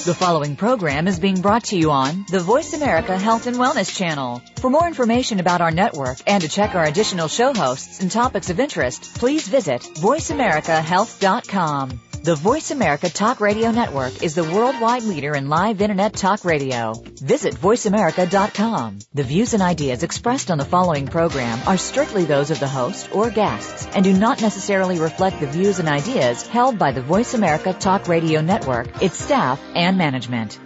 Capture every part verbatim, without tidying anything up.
The following program is being brought to you on the Voice America Health and Wellness Channel. For more information about our network and to check our additional show hosts and topics of interest, please visit voice america health dot com. The Voice America Talk Radio Network is the worldwide leader in live Internet talk radio. Visit voice america dot com. The views and ideas expressed on the following program are strictly those of the host or guests and do not necessarily reflect the views and ideas held by the Voice America Talk Radio Network, its staff, and management.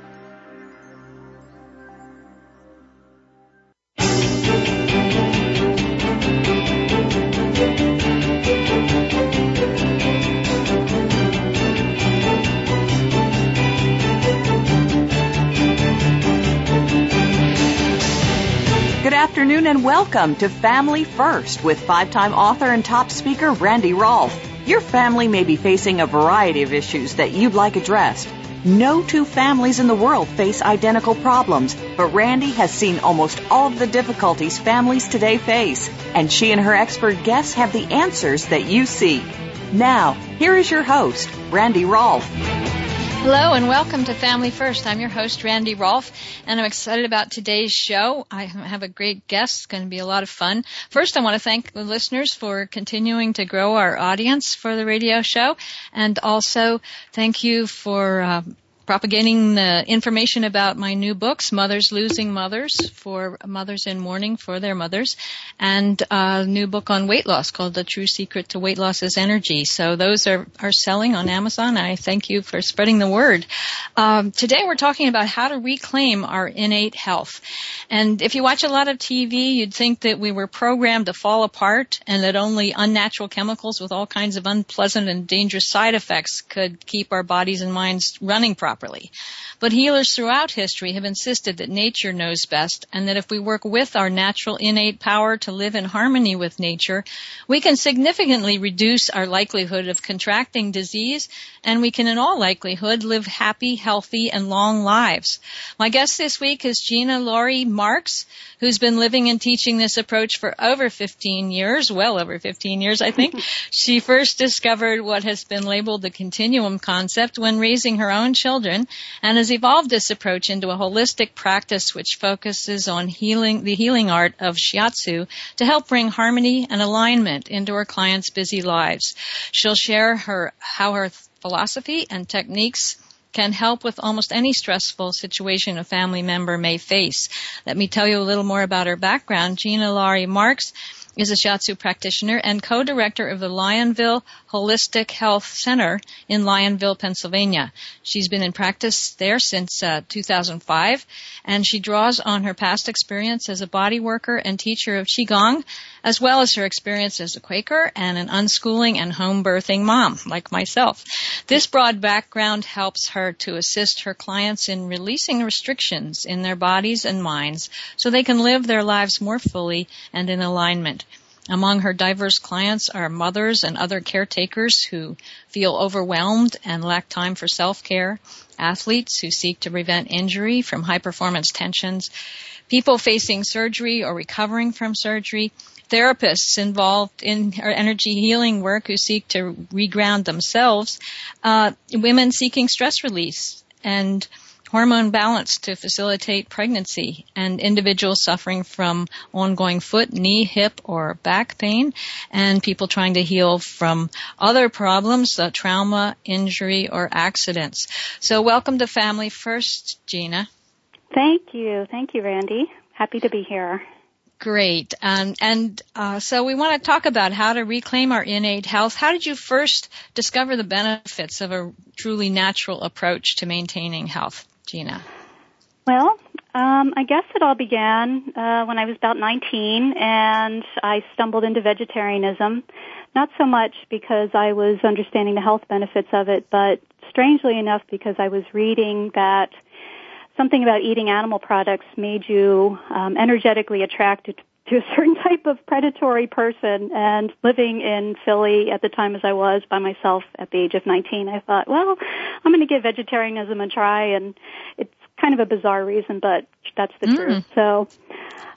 Good afternoon and welcome to Family First with five-time author and top speaker Randy Rolfe. Your family may be facing a variety of issues that you'd like addressed. No two families in the world face identical problems, but Randy has seen almost all of the difficulties families today face, and she and her expert guests have the answers that you seek. Now, here is your host, Randy Rolfe. Hello and welcome to Family First. I'm your host, Randy Rolfe, and I'm excited about today's show. I have a great guest. It's going to be a lot of fun. First, I want to thank the listeners for continuing to grow our audience for the radio show, and also thank you for uh, propagating the information about my new books, Mothers Losing Mothers, for mothers in mourning for their mothers, and a new book on weight loss called The True Secret to Weight Loss is Energy. So those are, are selling on Amazon. I thank you for spreading the word. Um, today we're talking about how to reclaim our innate health. And if you watch a lot of T V, you'd think that we were programmed to fall apart and that only unnatural chemicals with all kinds of unpleasant and dangerous side effects could keep our bodies and minds running properly. Properly. But healers throughout history have insisted that nature knows best and that if we work with our natural innate power to live in harmony with nature, we can significantly reduce our likelihood of contracting disease, and we can in all likelihood live happy, healthy, and long lives. My guest this week is Gina Laurie Marks, who's been living and teaching this approach for over fifteen years, well over fifteen years, I think. She first discovered what has been labeled the continuum concept when raising her own children, and has evolved this approach into a holistic practice which focuses on healing, the healing art of shiatsu, to help bring harmony and alignment into her clients' busy lives. She'll share her how her philosophy and techniques can help with almost any stressful situation a family member may face. Let me tell you a little more about her background. Gina Laurie Marks is a shiatsu practitioner and co-director of the Lionville Holistic Health Center in Lionville, Pennsylvania. She's been in practice there since uh, two thousand five, and she draws on her past experience as a body worker and teacher of Qigong, as well as her experience as a Quaker and an unschooling and home birthing mom, like myself. This broad background helps her to assist her clients in releasing restrictions in their bodies and minds so they can live their lives more fully and in alignment. Among her diverse clients are mothers and other caretakers who feel overwhelmed and lack time for self-care, athletes who seek to prevent injury from high-performance tensions, people facing surgery or recovering from surgery, therapists involved in energy healing work who seek to reground themselves, uh, women seeking stress release, and hormone balance to facilitate pregnancy, and individuals suffering from ongoing foot, knee, hip, or back pain, and people trying to heal from other problems, uh, trauma, injury, or accidents. So welcome to Family First, Gina. Thank you. Thank you, Randy. Happy to be here. Great. Um, and uh, so we want to talk about how to reclaim our innate health. How did you first discover the benefits of a truly natural approach to maintaining health, Gina? Well, um, I guess it all began uh, when I was about nineteen, and I stumbled into vegetarianism. Not so much because I was understanding the health benefits of it, but strangely enough because I was reading that something about eating animal products made you um, energetically attracted to a certain type of predatory person. And living in Philly at the time as I was by myself at the age of nineteen, I thought, well, I'm going to give vegetarianism a try. And it's kind of a bizarre reason, but that's the mm. truth. So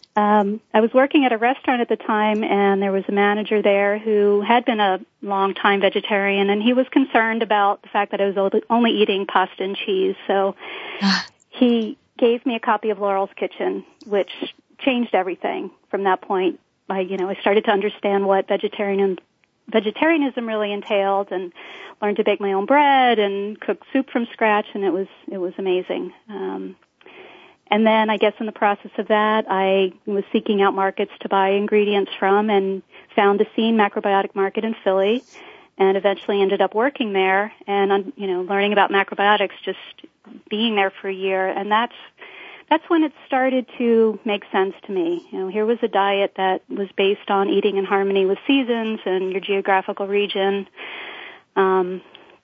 Um, I was working at a restaurant at the time, and there was a manager there who had been a long-time vegetarian, and he was concerned about the fact that I was only eating pasta and cheese. So he gave me a copy of Laurel's Kitchen, which changed everything from that point. I, you know, I started to understand what vegetarian vegetarianism really entailed, and learned to bake my own bread and cook soup from scratch, and it was it was amazing. Um, And then I guess in the process of that, I was seeking out markets to buy ingredients from and found the Scene Macrobiotic Market in Philly, and eventually ended up working there and, you know, learning about macrobiotics, just being there for a year. And that's, that's when it started to make sense to me. You know, here was a diet that was based on eating in harmony with seasons and your geographical region. Um,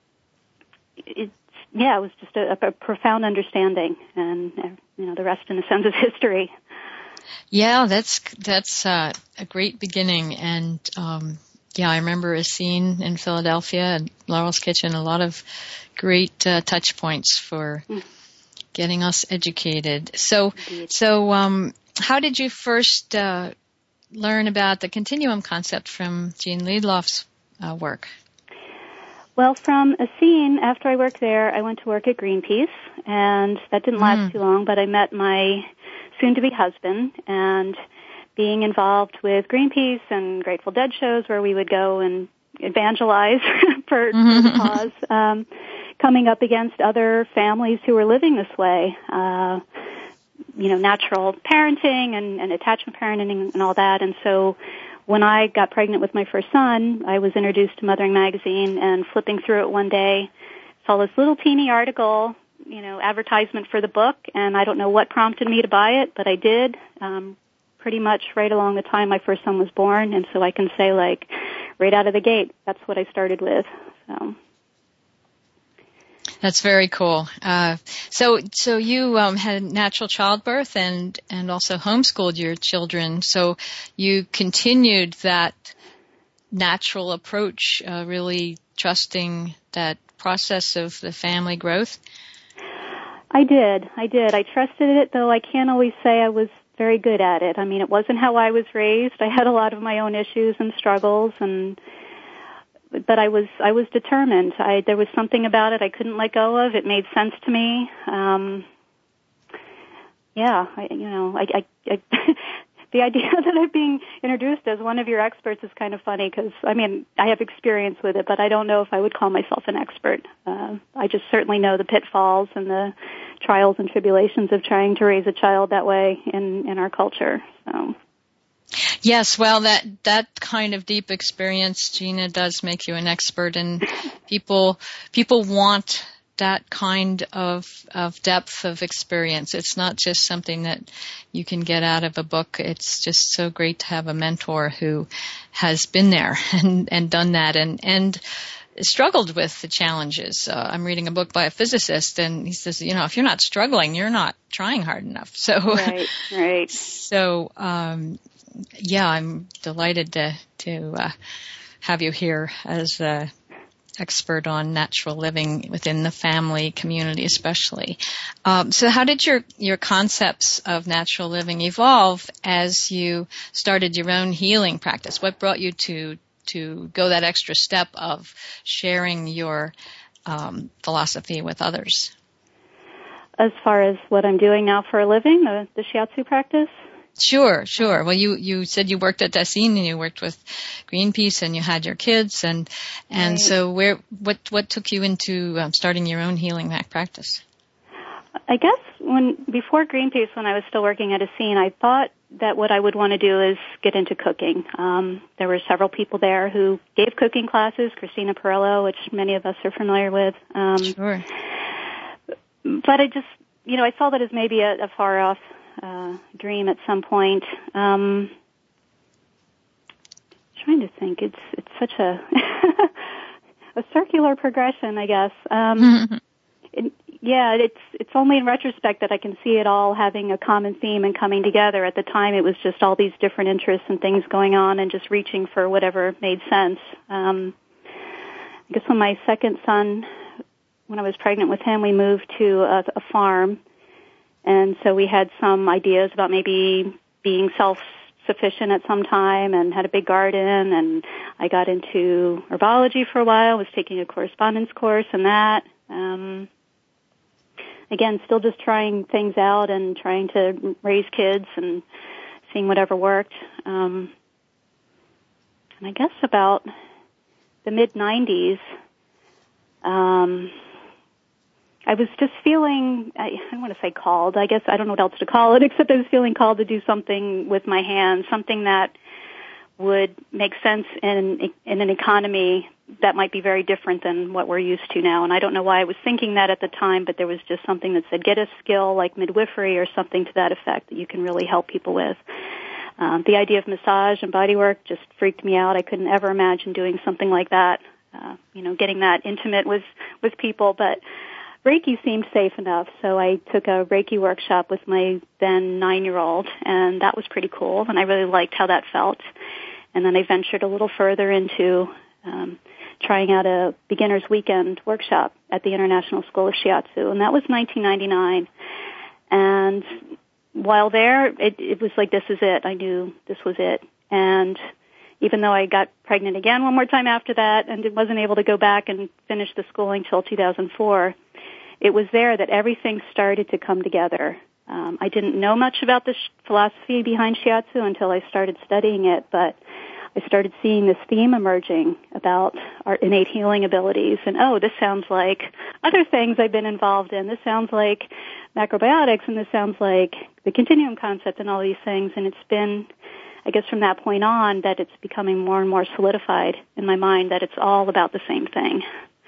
it, Yeah, it was just a, a profound understanding, and you know the rest, in a sense, is history. Yeah, that's that's uh, a great beginning, and um, yeah, I remember a scene in Philadelphia and Laurel's Kitchen, a lot of great uh, touch points for mm. getting us educated. So, Indeed. so um, how did you first uh, learn about the continuum concept from Jean Liedloff's uh, work? Well, from a scene, after I worked there, I went to work at Greenpeace, and that didn't last mm. too long, but I met my soon-to-be husband, and being involved with Greenpeace and Grateful Dead shows where we would go and evangelize for, mm-hmm. for the cause, um, coming up against other families who were living this way, uh, you know, natural parenting and, and attachment parenting and all that, and so when I got pregnant with my first son, I was introduced to Mothering Magazine, and flipping through it one day, saw this little teeny article, you know, advertisement for the book, and I don't know what prompted me to buy it, but I did, um, pretty much right along the time my first son was born, and so I can say, like, right out of the gate, that's what I started with, so... That's very cool. Uh, so, so you um, had natural childbirth and and also homeschooled your children. So you continued that natural approach, uh, really trusting that process of the family growth. I did. I did. I trusted it, though I can't always say I was very good at it. I mean, it wasn't how I was raised. I had a lot of my own issues and struggles, and. But I was I was determined. I there was something about it I couldn't let go of. It made sense to me. Um, yeah, I, you know, I, I, I the idea that I'm being introduced as one of your experts is kind of funny because I mean I have experience with it, but I don't know if I would call myself an expert. Uh, I just certainly know the pitfalls and the trials and tribulations of trying to raise a child that way in in our culture. So. Yes, well, that that kind of deep experience, Gina, does make you an expert, and people people want that kind of of depth of experience. It's not just something that you can get out of a book. It's just so great to have a mentor who has been there and and done that and and struggled with the challenges. Uh, I'm reading a book by a physicist, and he says, you know, if you're not struggling, you're not trying hard enough. So, right, right. So. um Yeah, I'm delighted to to uh, have you here as an expert on natural living within the family community, especially. Um, so, how did your your concepts of natural living evolve as you started your own healing practice? What brought you to to go that extra step of sharing your um, philosophy with others? As far as what I'm doing now for a living, the, the shiatsu practice. Sure, sure. Well, you, you said you worked at Dasein and you worked with Greenpeace and you had your kids and and right. So where what what took you into um, starting your own healing Mac practice? I guess when before Greenpeace, when I was still working at Dasein, I thought that what I would want to do is get into cooking. Um, there were several people there who gave cooking classes, Christina Perillo, which many of us are familiar with. Um, sure. But I just, you know, I saw that as maybe a, a far off Uh, dream at some point. Um, trying to think, it's it's such a a circular progression, I guess. Um, mm-hmm. it, yeah, it's it's only in retrospect that I can see it all having a common theme and coming together. At the time, it was just all these different interests and things going on, and just reaching for whatever made sense. Um, I guess when my second son, when I was pregnant with him, we moved to a, a farm. And so we had some ideas about maybe being self-sufficient at some time and had a big garden, and I got into herbology for a while, was taking a correspondence course in that. Um, again, still just trying things out and trying to raise kids and seeing whatever worked. Um, and I guess about the mid nineties, um, I was just feeling, I, I don't want to say called, I guess I don't know what else to call it, except I was feeling called to do something with my hands, something that would make sense in in an economy that might be very different than what we're used to now. And I don't know why I was thinking that at the time, but there was just something that said, get a skill like midwifery or something to that effect that you can really help people with. Um, the idea of massage and body work just freaked me out. I couldn't ever imagine doing something like that, uh, you know, getting that intimate with, with people. But Reiki seemed safe enough, so I took a Reiki workshop with my then nine-year-old, and that was pretty cool, and I really liked how that felt. And then I ventured a little further into um, trying out a beginner's weekend workshop at the International School of Shiatsu, and that was nineteen ninety-nine. And while there, it, it was like, this is it. I knew this was it. And even though I got pregnant again one more time after that and wasn't able to go back and finish the schooling till two thousand four, it was there that everything started to come together. Um, I didn't know much about the sh- philosophy behind Shiatsu until I started studying it, but I started seeing this theme emerging about our innate healing abilities. And, oh, this sounds like other things I've been involved in. This sounds like macrobiotics, and this sounds like the continuum concept and all these things. And it's been, I guess, from that point on that it's becoming more and more solidified in my mind that it's all about the same thing.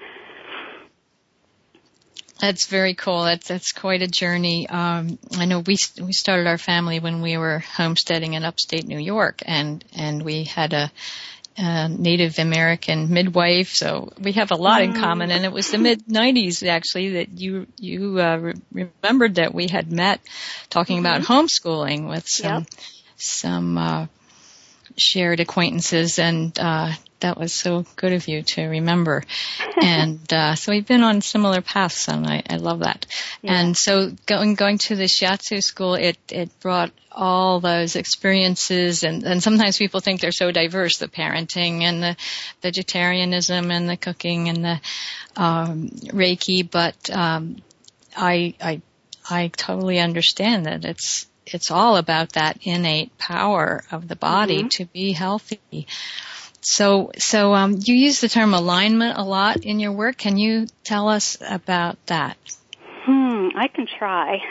That's very cool. That's that's quite a journey. Um, I know we we started our family when we were homesteading in upstate New York, and and we had a, a Native American midwife, so we have a lot in common. And it was the mid nineties actually that you you uh, re- remembered that we had met, talking mm-hmm. about homeschooling with some yep. some uh, shared acquaintances, and uh, that was so good of you to remember. And uh, so we've been on similar paths, and I, I love that. Yeah. And so going going to the Shiatsu school, it it brought all those experiences, and, and sometimes people think they're so diverse, the parenting and the vegetarianism and the cooking and the um, Reiki, but um, I I I totally understand that it's it's all about that innate power of the body mm-hmm. to be healthy. So, so um, you use the term alignment a lot in your work. Can you tell us about that? Hmm, I can try.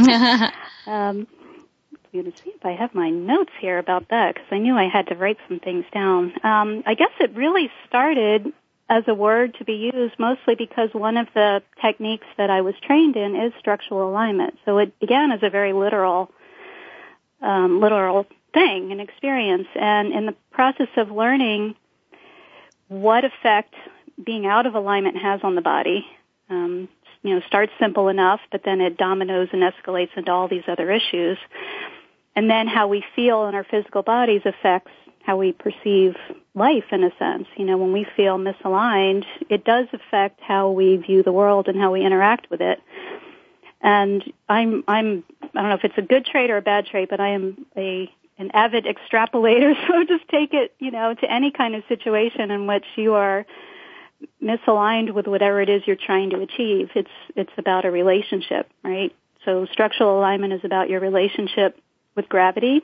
um, I'm going to see if I have my notes here about that, because I knew I had to write some things down. Um, I guess it really started as a word to be used mostly because one of the techniques that I was trained in is structural alignment. So it began as a very literal, um, literal thing, an experience, and in the process of learning what effect being out of alignment has on the body, um, you know, starts simple enough, but then it dominoes and escalates into all these other issues, and then how we feel in our physical bodies affects how we perceive life in a sense. You know, when we feel misaligned, it does affect how we view the world and how we interact with it. And I'm, I'm, I don't know if it's a good trait or a bad trait, but I am a an avid extrapolator, so just take it, you know, to any kind of situation in which you are misaligned with whatever it is you're trying to achieve. It's it's about a relationship, right? So structural alignment is about your relationship with gravity.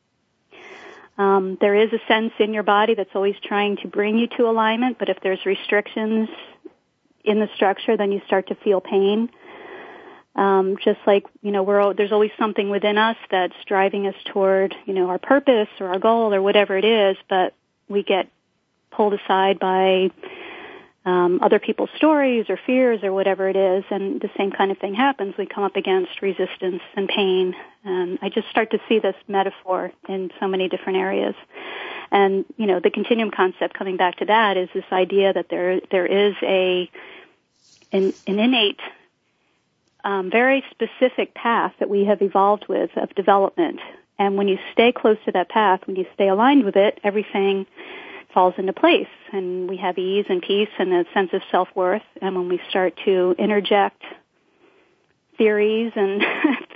Um, there is a sense in your body that's always trying to bring you to alignment, but if there's restrictions in the structure, then you start to feel pain. Um, just like, you know, we're, there's always something within us that's driving us toward, you know, our purpose or our goal or whatever it is, but we get pulled aside by um, other people's stories or fears or whatever it is, and the same kind of thing happens. We come up against resistance and pain, and I just start to see this metaphor in so many different areas. And, you know, the continuum concept, coming back to that, is this idea that there there is a an, an innate Um, very specific path that we have evolved with of development. And when you stay close to that path, when you stay aligned with it, everything falls into place. And we have ease and peace and a sense of self-worth. And when we start to interject theories and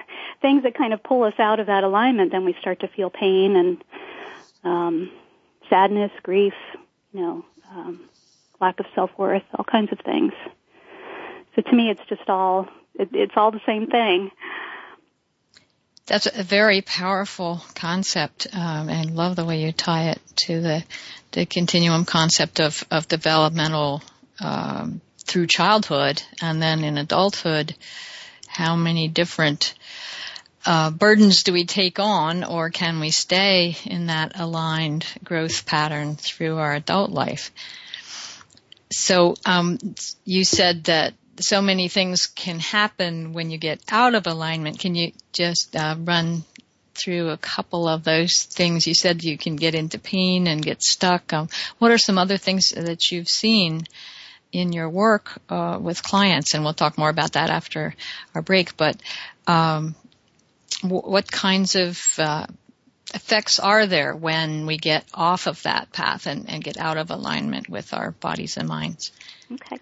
things that kind of pull us out of that alignment, then we start to feel pain and um, sadness, grief, you know, um, lack of self-worth, all kinds of things. So to me, it's just all, it, it's all the same thing. That's a very powerful concept, um, and I love the way you tie it to the the continuum concept of, of developmental um, through childhood, and then in adulthood, how many different uh, burdens do we take on, or can we stay in that aligned growth pattern through our adult life? So um, you said that so many things can happen when you get out of alignment. Can you just uh, run through a couple of those things? You said you can get into pain and get stuck. Um, what are some other things that you've seen in your work uh, with clients? And we'll talk more about that after our break. But um, w- what kinds of uh, effects are there when we get off of that path and, and get out of alignment with our bodies and minds? Okay.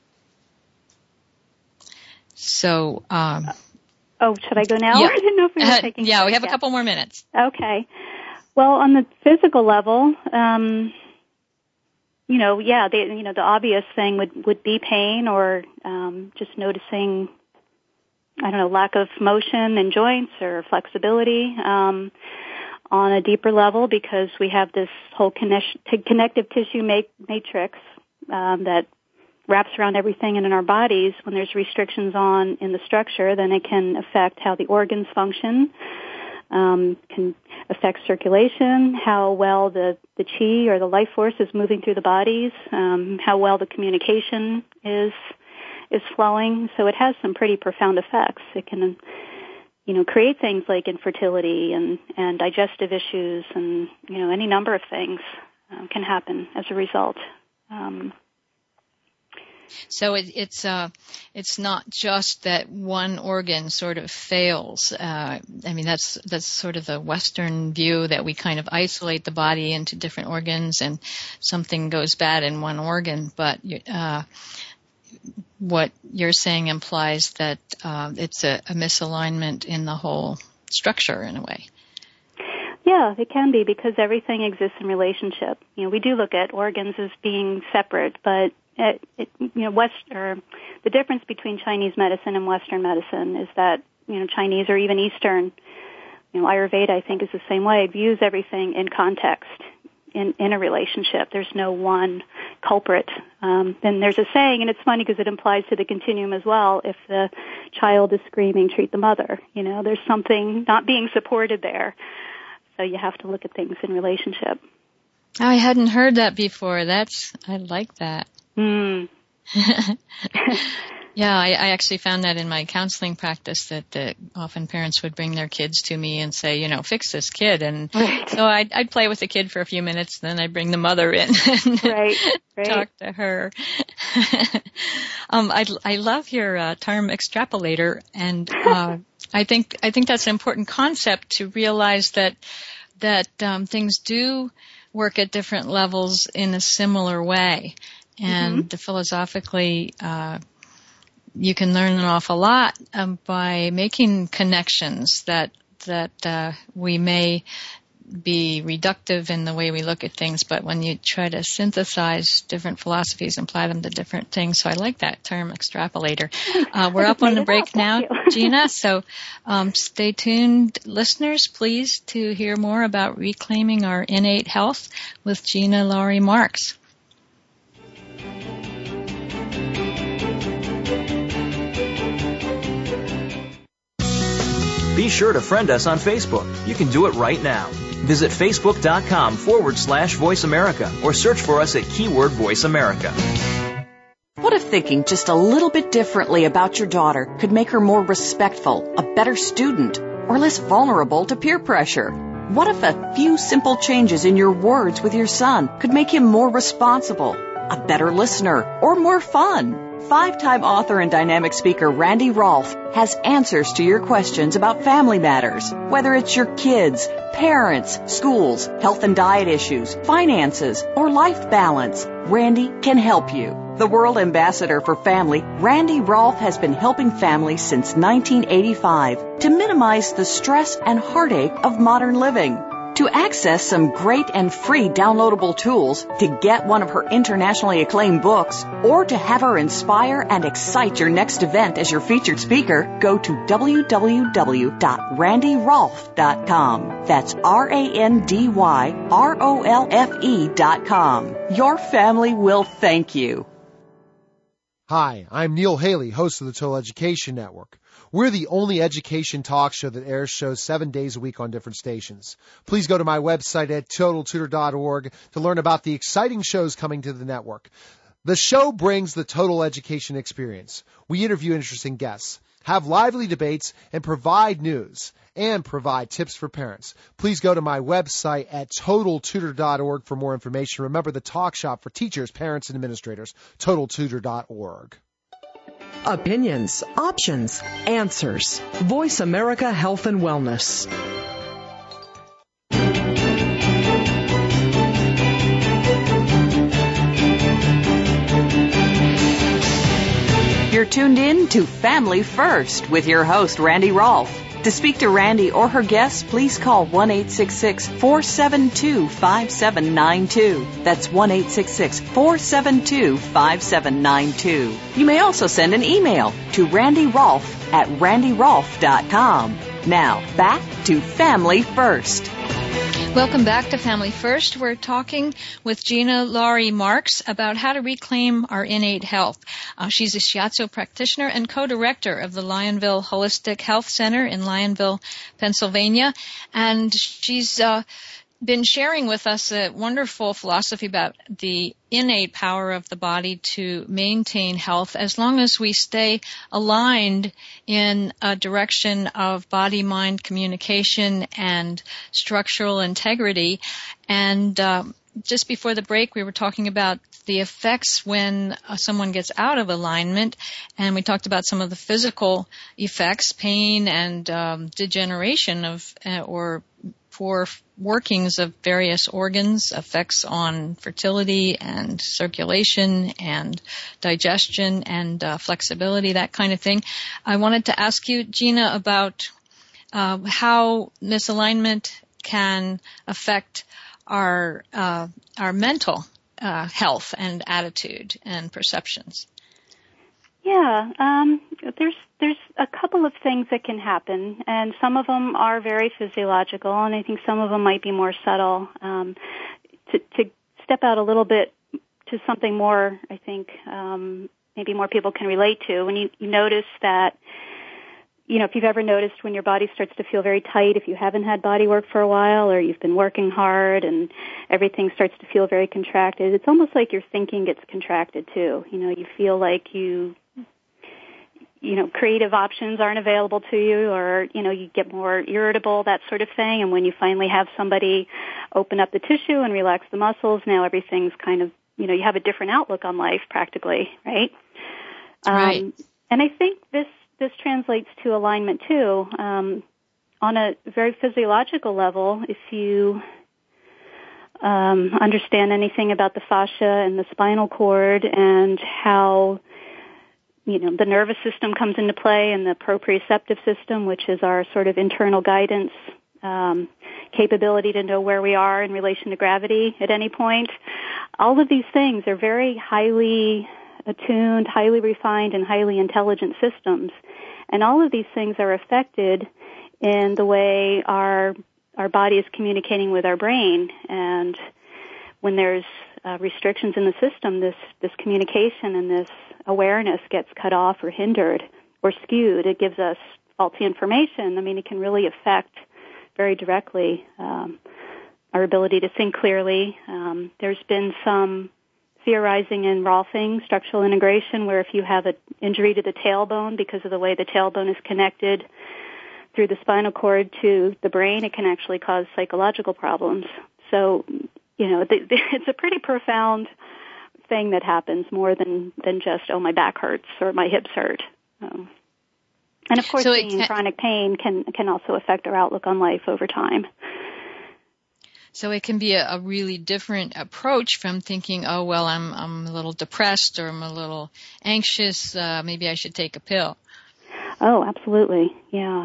So, um, oh, should I go now? Yeah, I didn't know if we were uh, taking yeah we have yeah. a couple more minutes. Okay. Well, on the physical level, um, you know, yeah, the, you know, the obvious thing would, would be pain or um, just noticing, I don't know, lack of motion in joints or flexibility. Um, on a deeper level, because we have this whole connect- connective tissue ma- matrix um, that wraps around everything in our bodies. When there's restrictions on in the structure, then it can affect how the organs function, um, can affect circulation, how well the, the chi or the life force is moving through the bodies, um, how well the communication is is flowing. So it has some pretty profound effects. It can, you know, create things like infertility and, and digestive issues, and, you know, any number of things uh, can happen as a result. Um, So it, it's uh, it's not just that one organ sort of fails. Uh, I mean, that's that's sort of the Western view, that we kind of isolate the body into different organs, and something goes bad in one organ. But uh, what you're saying implies that uh, it's a, a misalignment in the whole structure, in a way. Yeah, it can be, because everything exists in relationship. You know, we do look at organs as being separate, but It, it, you know, West or the difference between Chinese medicine and Western medicine is that, you know, Chinese or even Eastern, you know, Ayurveda, I think, is the same way. It views everything in context, in, in a relationship. There's no one culprit. Um, and there's a saying, and it's funny because it implies to the continuum as well. If the child is screaming, treat the mother. You know, there's something not being supported there. So you have to look at things in relationship. I hadn't heard that before. That's, I like that. Mm. Yeah, I, I actually found that in my counseling practice, that, that often parents would bring their kids to me and say, you know, fix this kid. And right. so I'd, I'd play with the kid for a few minutes, and then I'd bring the mother in and right. Right. talk to her. um, I, I love your uh, term extrapolator, and uh, I think I think that's an important concept, to realize that that um, things do work at different levels in a similar way. And mm-hmm. philosophically, uh, you can learn an awful lot um, by making connections that that uh, we may be reductive in the way we look at things, but when you try to synthesize different philosophies and apply them to different things. So I like that term, extrapolator. Uh, we're up on the break now, Gina, so um, stay tuned, listeners, please, to hear more about reclaiming our innate health with Gina Laurie Marks. Be sure to friend us on Facebook. You can do it right now. Visit facebook.com forward slash Voice America or search for us at keyword Voice America. What if thinking just a little bit differently about your daughter could make her more respectful, a better student, or less vulnerable to peer pressure? What if a few simple changes in your words with your son could make him more responsible, a better listener, or more fun? Five-time author and dynamic speaker Randy Rolfe has answers to your questions about family matters, whether it's your kids, parents, schools, health and diet issues, finances, or life balance. Randy can help you. The World Ambassador for Family, Randy Rolfe has been helping families since nineteen eighty-five to minimize the stress and heartache of modern living. To access some great and free downloadable tools, to get one of her internationally acclaimed books, or to have her inspire and excite your next event as your featured speaker, go to w w w dot randy rolfe dot com. That's R A N D Y R O L F E dot com. Your family will thank you. Hi, I'm Neil Haley, host of the Total Education Network. We're the only education talk show that airs shows seven days a week on different stations. Please go to my website at total tutor dot org to learn about the exciting shows coming to the network. The show brings the total education experience. We interview interesting guests, have lively debates, and provide news, and provide tips for parents. Please go to my website at total tutor dot org for more information. Remember, the talk shop for teachers, parents, and administrators, total tutor dot org. Opinions, options, answers. Voice America Health and Wellness. You're tuned in to Family First with your host, Randy Rolfe. To speak to Randy or her guests, please call one eight six six, four seven two, five seven nine two. That's one eight six six, four seven two, five seven nine two. You may also send an email to randy rolfe at randy rolfe dot com. Now, back to Family First. Welcome back to Family First. We're talking with Gina Laurie Marks about how to reclaim our innate health. Uh, she's a shiatsu practitioner and co-director of the Lionville Holistic Health Center in Lionville, Pennsylvania. And she's uh, been sharing with us a wonderful philosophy about the innate power of the body to maintain health as long as we stay aligned in a direction of body-mind communication and structural integrity. And um, just before the break, we were talking about the effects when uh, someone gets out of alignment, and we talked about some of the physical effects, pain and um, degeneration of uh, or poor workings of various organs, effects on fertility and circulation and digestion and uh, flexibility, that kind of thing. I wanted to ask you, Gina, about uh, how misalignment can affect our uh, our mental uh, health and attitude and perceptions. Yeah, um, there's there's a couple of things that can happen, and some of them are very physiological, and I think some of them might be more subtle. Um, to, to step out a little bit to something more, I think um, maybe more people can relate to. When you, you notice that, you know, if you've ever noticed when your body starts to feel very tight, if you haven't had body work for a while, or you've been working hard and everything starts to feel very contracted, it's almost like your thinking gets contracted too. You know, you feel like you you know, creative options aren't available to you, or, you know, you get more irritable, that sort of thing. And when you finally have somebody open up the tissue and relax the muscles, now everything's kind of, you know, you have a different outlook on life practically, right? Right. Um, and I think this, this translates to alignment too. Um, on a very physiological level, if you um, understand anything about the fascia and the spinal cord and how, you know, the nervous system comes into play and the proprioceptive system, which is our sort of internal guidance, um, capability to know where we are in relation to gravity at any point. All of these things are very highly attuned, highly refined, and highly intelligent systems. And all of these things are affected in the way our our body is communicating with our brain. And when there's uh, restrictions in the system, this, this communication and this awareness gets cut off or hindered or skewed. It gives us faulty information. I mean, it can really affect very directly um, our ability to think clearly. Um, there's been some theorizing in Rolfing, structural integration, where if you have an injury to the tailbone because of the way the tailbone is connected through the spinal cord to the brain, it can actually cause psychological problems. So, you know, it's a pretty profound thing that happens more than, than just, oh, my back hurts or my hips hurt. Um, and of course, so being in can, chronic pain can, can also affect our outlook on life over time. So it can be a, a really different approach from thinking, oh, well, I'm, I'm a little depressed or I'm a little anxious. Uh, maybe I should take a pill. Oh, absolutely. Yeah.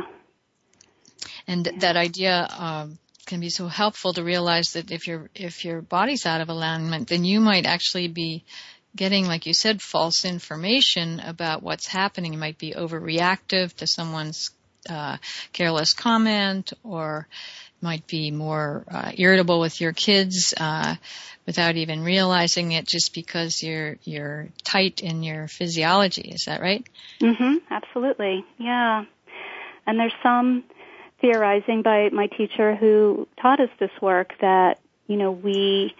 And th- that idea, um, can be so helpful to realize that if your if your body's out of alignment, then you might actually be getting, like you said, false information about what's happening. You might be overreactive to someone's uh, careless comment, or might be more uh, irritable with your kids uh, without even realizing it, just because you're you're tight in your physiology. Is that right? Mhm. Absolutely. Yeah. And there's some theorizing by my teacher who taught us this work that, you know, we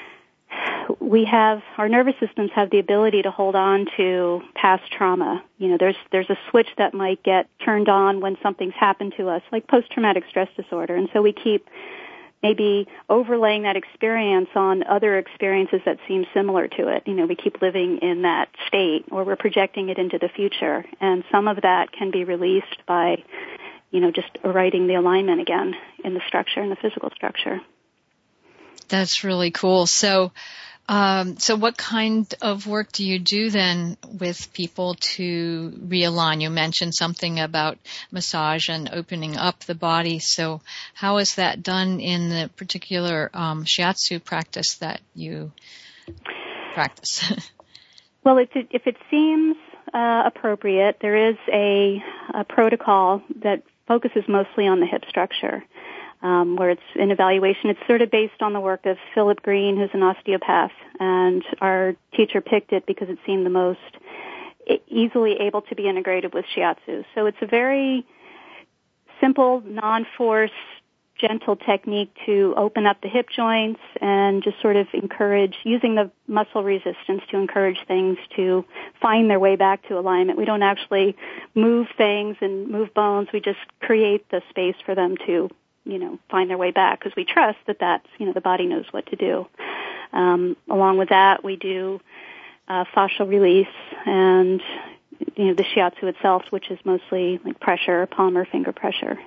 we have, our nervous systems have the ability to hold on to past trauma. You know, there's there's a switch that might get turned on when something's happened to us, like post-traumatic stress disorder. And so we keep maybe overlaying that experience on other experiences that seem similar to it. You know, we keep living in that state, or we're projecting it into the future. And some of that can be released by, you know, just writing the alignment again in the structure, in the physical structure. That's really cool. So, um, so what kind of work do you do then with people to realign? You mentioned something about massage and opening up the body. So how is that done in the particular um, shiatsu practice that you practice? Well, if it, if it seems uh, appropriate, there is a, a protocol that focuses mostly on the hip structure, um, where it's an evaluation. It's sort of based on the work of Philip Green, who's an osteopath, and our teacher picked it because it seemed the most easily able to be integrated with shiatsu. So it's a very simple, non-force, gentle technique to open up the hip joints and just sort of encourage, using the muscle resistance to encourage things to find their way back to alignment. We don't actually move things and move bones. We just create the space for them to, you know, find their way back, because we trust that that's, you know, the body knows what to do. Um, along with that, we do uh, fascial release and, you know, the shiatsu itself, which is mostly like pressure, palm or finger pressure.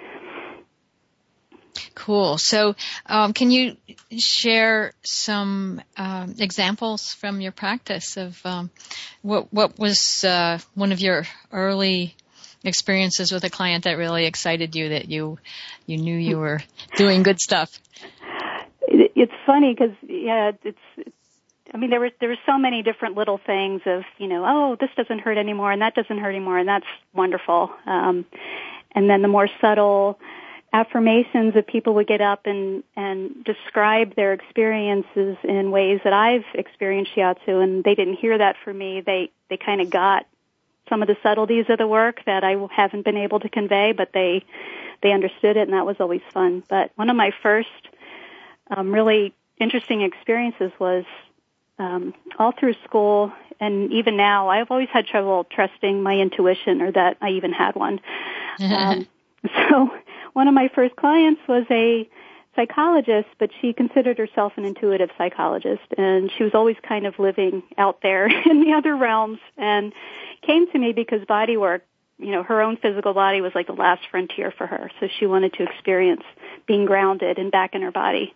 Cool. So, um, can you share some um, examples from your practice of um, what what was uh, one of your early experiences with a client that really excited you, that you you knew you were doing good stuff? It's funny because yeah, it's. I mean, there were there were so many different little things of, you know, oh, this doesn't hurt anymore, and that doesn't hurt anymore, and that's wonderful. Um, and then the more subtle affirmations that people would get up and, and describe their experiences in ways that I've experienced shiatsu, and they didn't hear that from me. They, they kind of got some of the subtleties of the work that I haven't been able to convey, but they, they understood it, and that was always fun. But one of my first, um, really interesting experiences was, um, all through school, and even now, I've always had trouble trusting my intuition, or that I even had one. um, so, one of my first clients was a psychologist, but she considered herself an intuitive psychologist, and she was always kind of living out there in the other realms, and came to me because body work, you know, her own physical body was like the last frontier for her, so she wanted to experience being grounded and back in her body.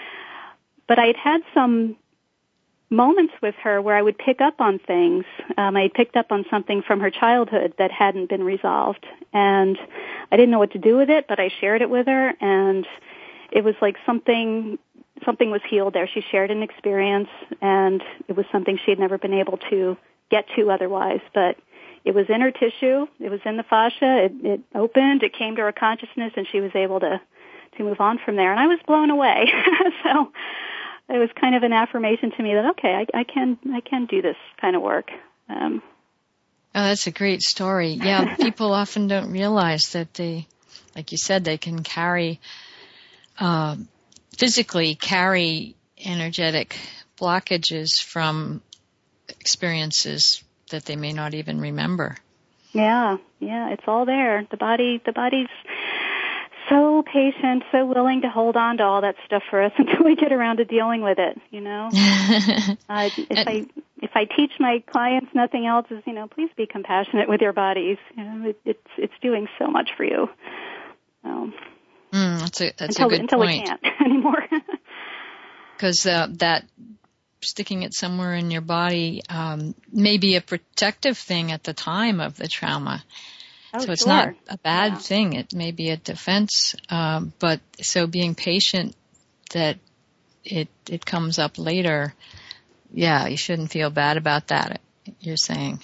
But I had had some moments with her where I would pick up on things. Um, I had picked up on something from her childhood that hadn't been resolved, and I didn't know what to do with it, but I shared it with her, and it was like something something was healed there. She shared an experience, and it was something she had never been able to get to otherwise, but it was in her tissue, it was in the fascia, it, it opened, it came to her consciousness, and she was able to, to move on from there, and I was blown away. So it was kind of an affirmation to me that, okay, I, I can I can do this kind of work. Um, oh, that's a great story. Yeah, people often don't realize that they, like you said, they can carry, uh, physically carry energetic blockages from experiences that they may not even remember. Yeah, yeah, it's all there. The body, the body's so so patient, so willing to hold on to all that stuff for us until we get around to dealing with it, you know. uh, if I if I teach my clients nothing else is, you know, please be compassionate with your bodies. You know, it, it's it's doing so much for you. Um, mm, that's a that's until, a good until point. we can't anymore. Because uh, that sticking it somewhere in your body um, may be a protective thing at the time of the trauma. Oh, so it's sure. not a bad yeah. thing. It may be a defense, um, but so being patient that it it comes up later. Yeah, you shouldn't feel bad about that. You're saying.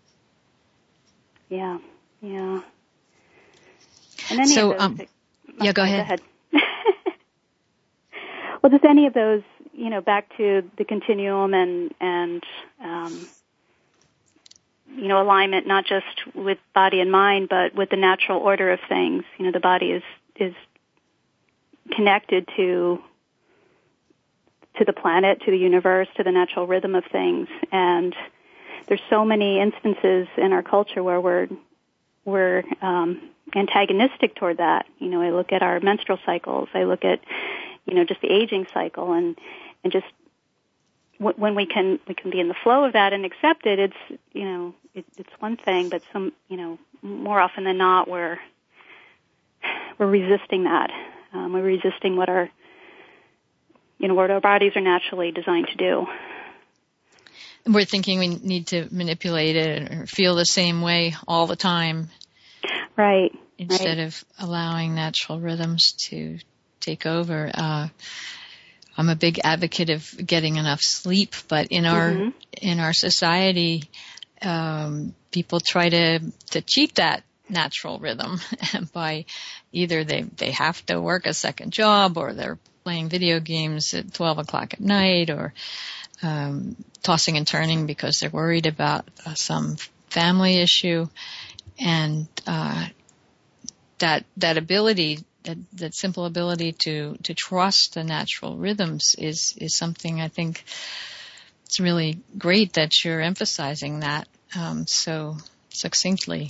Yeah, yeah. And any so, of those, um, that, yeah, go sorry, ahead. Go ahead. Well, just any of those, you know, back to the continuum and and um, you know, alignment, not just with body and mind, but with the natural order of things. You know, the body is is connected to to the planet, to the universe, to the natural rhythm of things. And there's so many instances in our culture where we're we're um, antagonistic toward that. You know, I look at our menstrual cycles. I look at, you know, just the aging cycle, and and just w- when we can we can be in the flow of that and accept it. It's you know it, it's one thing, but some you know more often than not we're we're resisting that. Um, we're resisting what our you know what our bodies are naturally designed to do. We're thinking we need to manipulate it or feel the same way all the time. Right. Instead right. of allowing natural rhythms to take over. Uh, I'm a big advocate of getting enough sleep, but in our, mm-hmm. in our society, um, people try to, to cheat that natural rhythm by either they, they have to work a second job, or they're playing video games at twelve o'clock at night, or um, tossing and turning because they're worried about uh, some family issue. And uh, that that ability, that, that simple ability to, to trust the natural rhythms is, is something I think it's really great that you're emphasizing that um, so succinctly.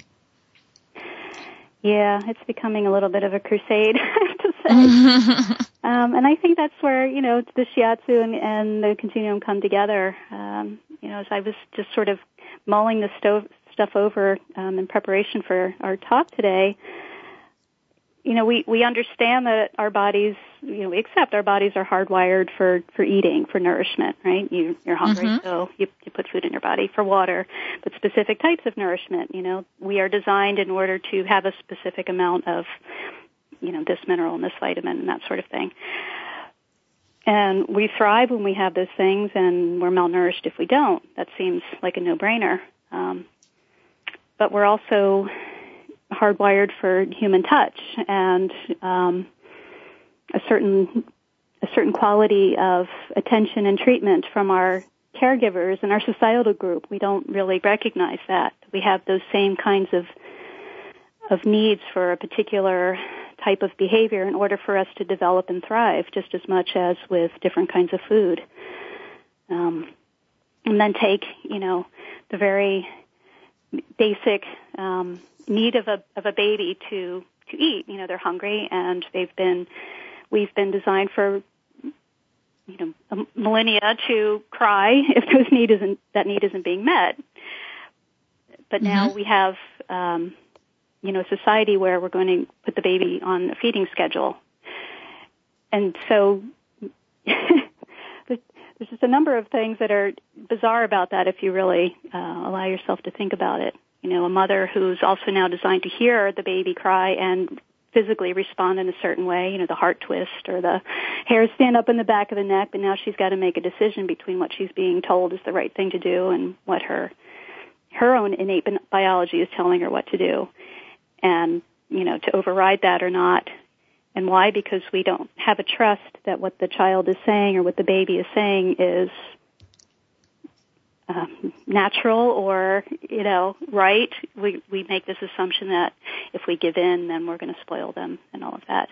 Yeah, it's becoming a little bit of a crusade, I have to say. um, and I think that's where, you know, the shiatsu and, and the continuum come together. Um, you know, as I was just sort of mulling the stove, stuff over um, in preparation for our talk today, you know, we, we understand that our bodies, you know, we accept our bodies are hardwired for, for eating, for nourishment, right? You, you're hungry, mm-hmm. so you, you put food in your body for water, but specific types of nourishment, you know, we are designed in order to have a specific amount of, you know, this mineral and this vitamin and that sort of thing. And we thrive when we have those things, and we're malnourished if we don't. That seems like a no-brainer. Um, but we're also hardwired for human touch and um, a certain a certain quality of attention and treatment from our caregivers and our societal group. We don't really recognize that. We have those same kinds of of needs for a particular type of behavior in order for us to develop and thrive, just as much as with different kinds of food. Um, and then take, you know, the very basic um, need of a of a baby to to eat. You know, they're hungry, and they've been we've been designed for, you know, a millennia to cry if those need isn't that need isn't being met. But mm-hmm. now we have um, you know, a society where we're going to put the baby on a feeding schedule, and so there's just a number of things that are bizarre about that if you really uh, allow yourself to think about it. You know, a mother who's also now designed to hear the baby cry and physically respond in a certain way, you know, the heart twist or the hairs stand up in the back of the neck, but now she's got to make a decision between what she's being told is the right thing to do and what her her own innate biology is telling her what to do. And, you know, to override that or not. And why? Because we don't have a trust that what the child is saying or what the baby is saying is uh, natural or, you know, right. We we make this assumption that if we give in, then we're going to spoil them and all of that.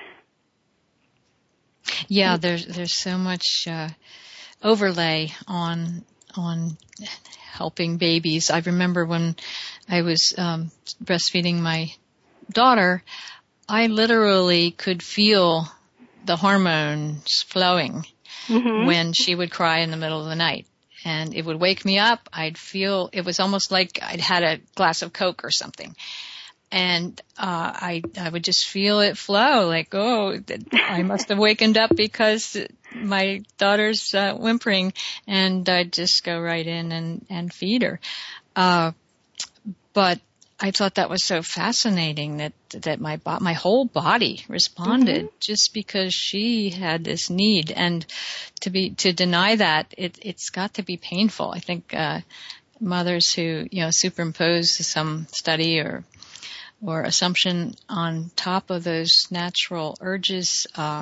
Yeah, there's there's so much uh, overlay on on helping babies. I remember when I was um, breastfeeding my daughter, I literally could feel the hormones flowing mm-hmm. when she would cry in the middle of the night. And it would wake me up. I'd feel, it was almost like I'd had a glass of Coke or something. And uh I I would just feel it flow, like, oh, I must have wakened up because my daughter's uh, whimpering, and I'd just go right in and, and feed her. Uh, but I thought that was so fascinating that that my bo- my whole body responded mm-hmm. just because she had this need, and to be to deny that, it it's got to be painful. I think uh mothers who you know superimpose some study or or assumption on top of those natural urges, uh,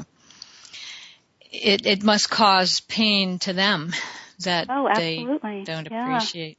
it, it must cause pain to them that oh, they don't yeah. appreciate.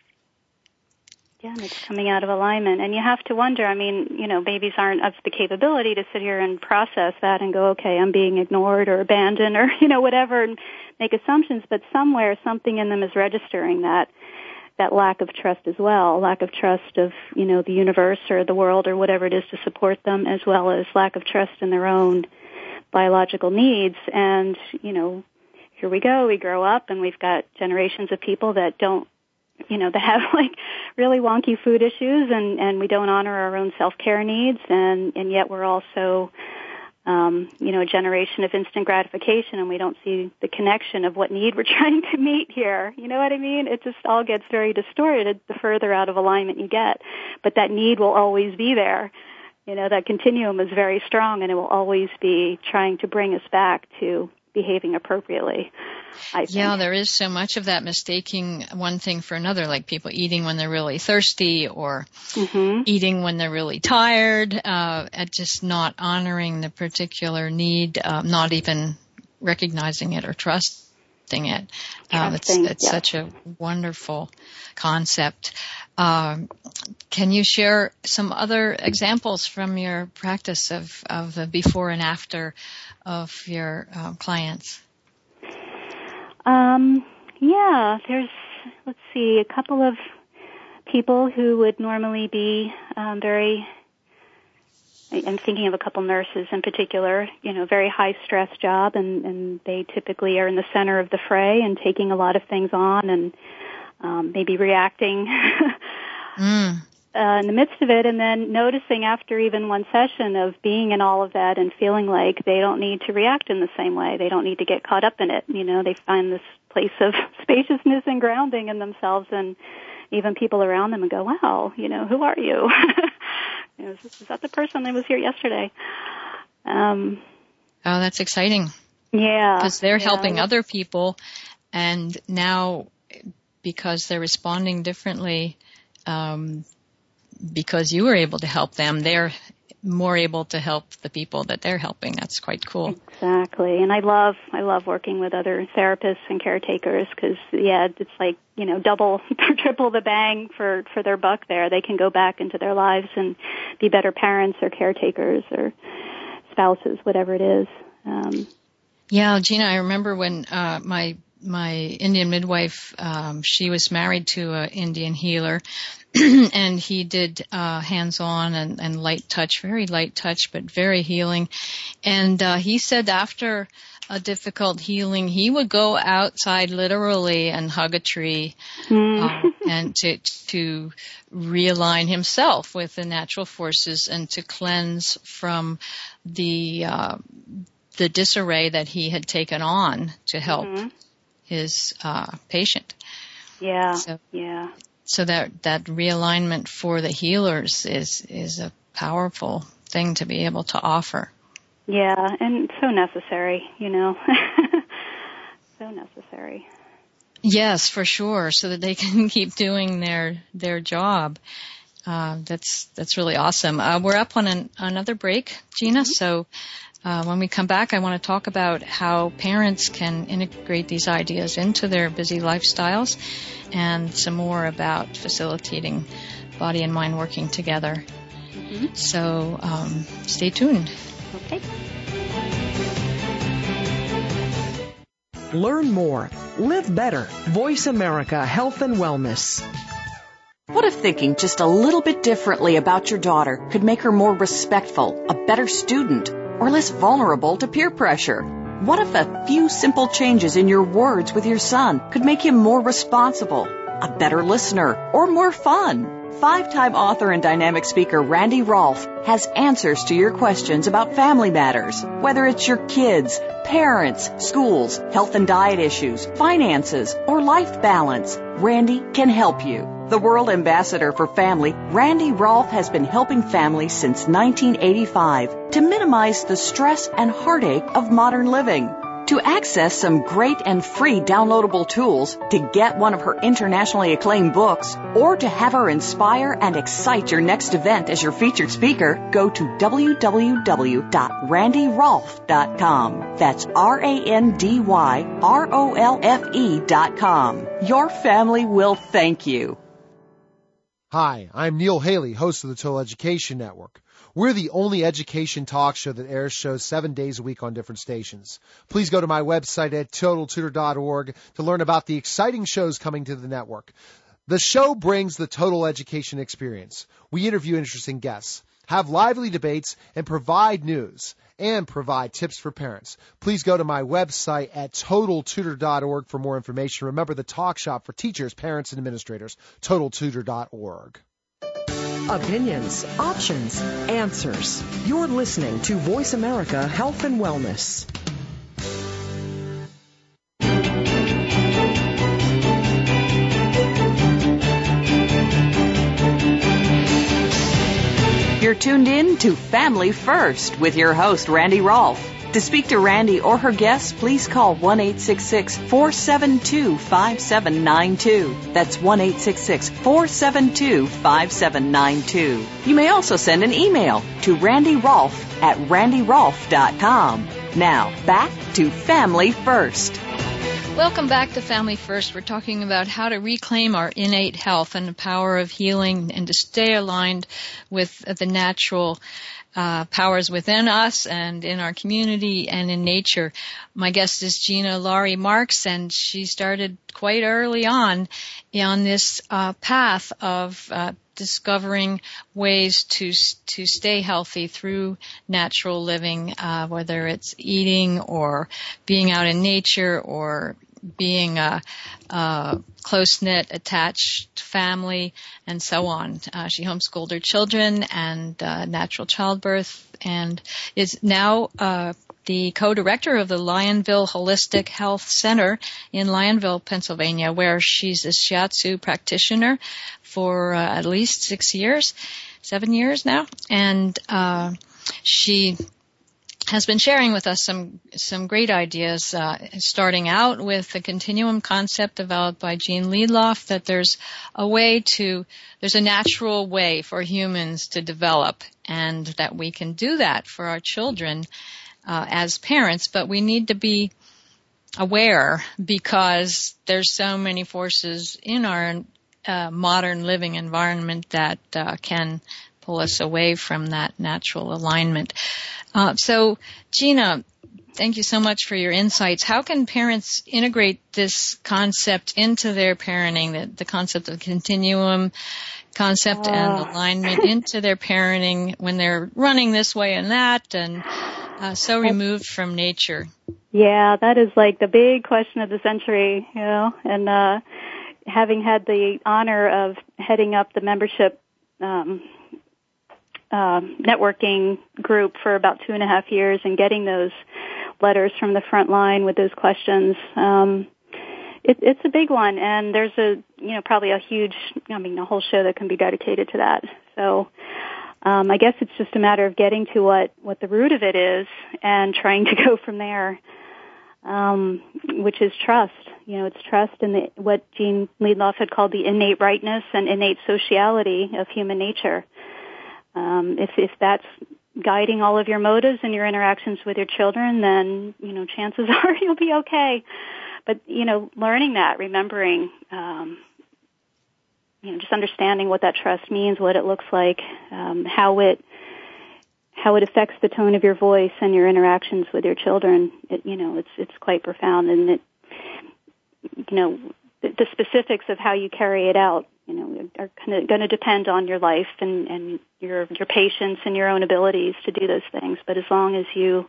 Yeah, and it's coming out of alignment. And you have to wonder, I mean, you know, babies aren't of the capability to sit here and process that and go, okay, I'm being ignored or abandoned or, you know, whatever, and make assumptions, but somewhere something in them is registering that. that lack of trust as well, lack of trust of, you know, the universe or the world or whatever it is to support them, as well as lack of trust in their own biological needs. And, you know, here we go, we grow up and we've got generations of people that don't, you know, that have like really wonky food issues, and, and we don't honor our own self-care needs, and, and yet we're also Um, you know, a generation of instant gratification, and we don't see the connection of what need we're trying to meet here. You know what I mean? It just all gets very distorted the further out of alignment you get. But that need will always be there. You know, that continuum is very strong, and it will always be trying to bring us back to behaving appropriately, I think. Yeah, there is so much of that, mistaking one thing for another, like people eating when they're really thirsty or mm-hmm. eating when they're really tired, uh, and just not honoring the particular need, uh, not even recognizing it or trusting it. Uh, trusting, it's it's yeah. such a wonderful concept. Um, can you share some other examples from your practice of, of the before and after of your uh, clients? Um, yeah, there's, let's see, a couple of people who would normally be um, very, I'm thinking of a couple nurses in particular, you know, very high stress job, and, and they typically are in the center of the fray and taking a lot of things on and um, maybe reacting mm. uh, in the midst of it, and then noticing after even one session of being in all of that and feeling like they don't need to react in the same way. They don't need to get caught up in it. You know, they find this place of spaciousness and grounding in themselves, and even people around them, and go, wow, you know, who are you? you know, is, this, is that the person that was here yesterday? Um, oh, that's exciting. Yeah. Because they're yeah. helping other people, and now because they're responding differently, um, because you were able to help them, they're more able to help the people that they're helping. That's quite cool. Exactly. And I love, I love working with other therapists and caretakers because, yeah, it's like, you know, double, triple the bang for, for their buck there. They can go back into their lives and be better parents or caretakers or spouses, whatever it is. Um, yeah, Gina, I remember when, uh, my, my Indian midwife, um, she was married to an Indian healer, and he did uh hands-on and, and light touch, very light touch, but very healing. And uh he said after a difficult healing, he would go outside literally and hug a tree mm. uh, and to to realign himself with the natural forces and to cleanse from the uh the disarray that he had taken on to help mm-hmm. his uh patient. Yeah, so, yeah. So that, that realignment for the healers is, is a powerful thing to be able to offer. Yeah, and so necessary, you know. So necessary. Yes, for sure, so that they can keep doing their, their job. Uh, that's, that's really awesome. Uh, we're up on an, another break, Gina, mm-hmm. so Uh, when we come back, I want to talk about how parents can integrate these ideas into their busy lifestyles and some more about facilitating body and mind working together. Mm-hmm. So um, stay tuned. Okay. Learn more. Live better. Voice America Health and Wellness. What if thinking just a little bit differently about your daughter could make her more respectful, a better student, or less vulnerable to peer pressure? What if a few simple changes in your words with your son could make him more responsible, a better listener, or more fun? Five-time author and dynamic speaker Randy Rolfe has answers to your questions about family matters. Whether it's your kids, parents, schools, health and diet issues, finances, or life balance, Randy can help you. The World Ambassador for Family, Randy Rolfe has been helping families since nineteen eighty-five to minimize the stress and heartache of modern living. To access some great and free downloadable tools, to get one of her internationally acclaimed books, or to have her inspire and excite your next event as your featured speaker, go to w w w dot randy rolfe dot com. That's R A N D Y R O L F E dot com. Your family will thank you. Hi, I'm Neil Haley, host of the Total Education Network. We're the only education talk show that airs shows seven days a week on different stations. Please go to my website at total tutor dot org to learn about the exciting shows coming to the network. The show brings the total education experience. We interview interesting guests, have lively debates, and provide news, and provide tips for parents. Please go to my website at total tutor dot org for more information. Remember, the talk shop for teachers, parents, and administrators, total tutor dot org. Opinions, options, answers. You're listening to Voice America Health and Wellness. You're tuned in to Family First with your host, Randy Rolfe. To speak to Randy or her guests, please call one eight six six, four seven two, five seven nine two. That's one eight six six, four seven two, five seven nine two. You may also send an email to randy rolfe at randy rolfe dot com. Now, back to Family First. Welcome back to Family First. We're talking about how to reclaim our innate health and the power of healing and to stay aligned with the natural Uh, powers within us and in our community and in nature. My guest is Gina Laurie Marks, and she started quite early on on this uh, path of uh, discovering ways to to stay healthy through natural living, uh, whether it's eating or being out in nature or being a, a close-knit, attached family, and so on. Uh, she homeschooled her children and uh, natural childbirth, and is now uh, the co-director of the Lionville Holistic Health Center in Lionville, Pennsylvania, where she's a shiatsu practitioner for uh, at least six years, seven years now, and uh, she has been sharing with us some some great ideas, uh, starting out with the continuum concept developed by Gene Liedloff, that there's a way to, there's a natural way for humans to develop, and that we can do that for our children uh, as parents, but we need to be aware because there's so many forces in our uh, modern living environment that uh, can pull us away from that natural alignment. Uh, so, Gina, thank you so much for your insights. How can parents integrate this concept into their parenting, the, the concept of continuum concept uh. and alignment into their parenting when they're running this way and that and uh, so removed from nature? Yeah, that is like the big question of the century, you know, and uh, having had the honor of heading up the membership um Uh, networking group for about two and a half years and getting those letters from the front line with those questions. Um, it, it's a big one, and there's a, you know, probably a huge, I mean, a whole show that can be dedicated to that. So um, I guess it's just a matter of getting to what, what the root of it is and trying to go from there, um, which is trust. You know, it's trust in the, what Gene Liedloff had called the innate rightness and innate sociality of human nature. Um, if, if that's guiding all of your motives and your interactions with your children, then, you know, chances are you'll be okay. But, you know, learning that, remembering, um, you know, just understanding what that trust means, what it looks like, um, how it, how it affects the tone of your voice and your interactions with your children, it, you know, it's, it's quite profound. And it, you know, the, the specifics of how you carry it out you know, are kind of going to depend on your life and, and your your patience and your own abilities to do those things. But as long as you,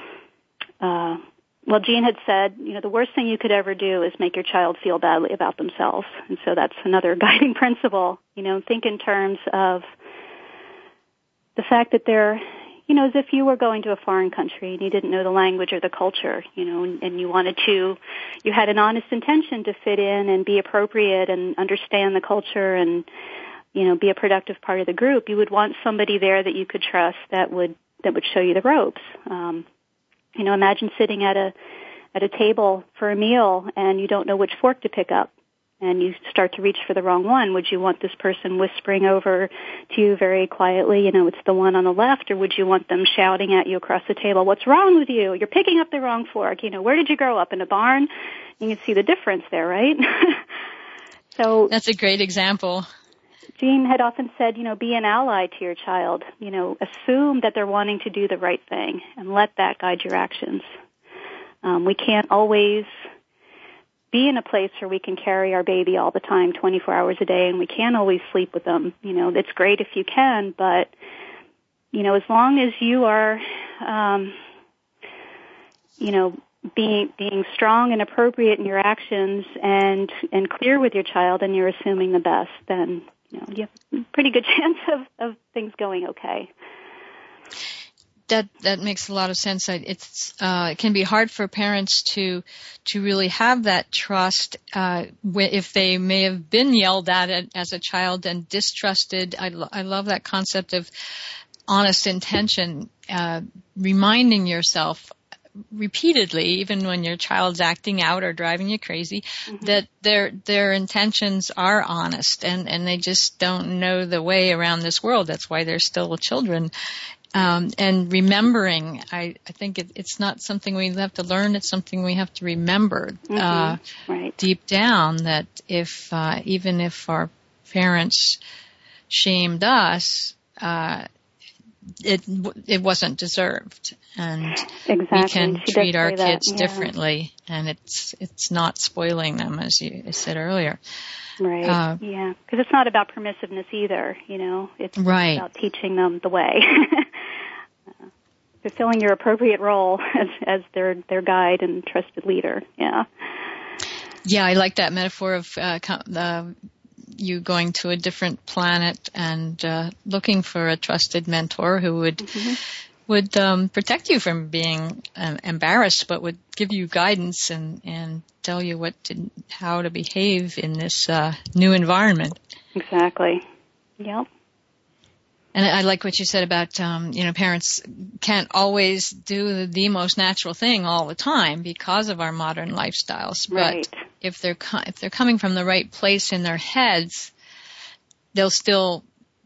uh, well, Jean had said, you know, the worst thing you could ever do is make your child feel badly about themselves. And so that's another guiding principle. You know, think in terms of the fact that they're, you know, as if you were going to a foreign country and you didn't know the language or the culture, you know, and, and you wanted to, you had an honest intention to fit in and be appropriate and understand the culture and, you know, be a productive part of the group. You would want somebody there that you could trust that would, that would show you the ropes. Um, you know, imagine sitting at a, at a table for a meal and you don't know which fork to pick up, and you start to reach for the wrong one. Would you want this person whispering over to you very quietly, you know, it's the one on the left, or would you want them shouting at you across the table, what's wrong with you? You're picking up the wrong fork. You know, where did you grow up? In a barn? You can see the difference there, right? So that's a great example. Jean had often said, you know, be an ally to your child. You know, assume that they're wanting to do the right thing and let that guide your actions. Um, we can't always be in a place where we can carry our baby all the time, twenty-four hours a day, and we can't always sleep with them. You know, it's great if you can, but, you know, as long as you are, um, you know, being being strong and appropriate in your actions and and clear with your child, and you're assuming the best, then, you know, you have a pretty good chance of, of things going okay. That that makes a lot of sense. It's uh, it can be hard for parents to to really have that trust uh, if they may have been yelled at as a child and distrusted. I, lo- I love that concept of honest intention, uh, reminding yourself repeatedly, even when your child's acting out or driving you crazy, mm-hmm. that their their intentions are honest, and and they just don't know the way around this world. That's why they're still children. Um, and remembering, I, I think it, it's not something we have to learn, it's something we have to remember, mm-hmm. uh, right. deep down, that if, uh, even if our parents shamed us, uh, it, it wasn't deserved. And exactly. we can she treat our that. kids yeah. differently, and it's, it's not spoiling them, as you said earlier. Right, uh, yeah, because it's not about permissiveness either, you know, it's right. about teaching them the way, uh, fulfilling your appropriate role as, as their, their guide and trusted leader, yeah. Yeah, I like that metaphor of uh, uh, you going to a different planet and uh, looking for a trusted mentor who would mm-hmm. would um, protect you from being um, embarrassed, but would give you guidance and, and tell you what to, how to behave in this uh, new environment. Exactly. Yep. And I like what you said about, um, you know, parents can't always do the most natural thing all the time because of our modern lifestyles. Right. But if they're co- if they're coming from the right place in their heads, they'll still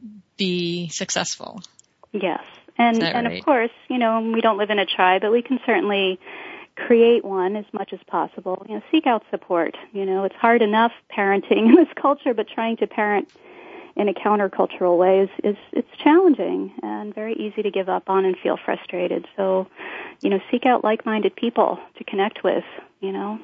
be successful. Yes. And and right? Of course, you know, we don't live in a tribe, but we can certainly create one as much as possible. You know, seek out support. You know, it's hard enough parenting in this culture, but trying to parent in a countercultural way is, is it's challenging and very easy to give up on and feel frustrated. So, you know, seek out like-minded people to connect with, you know.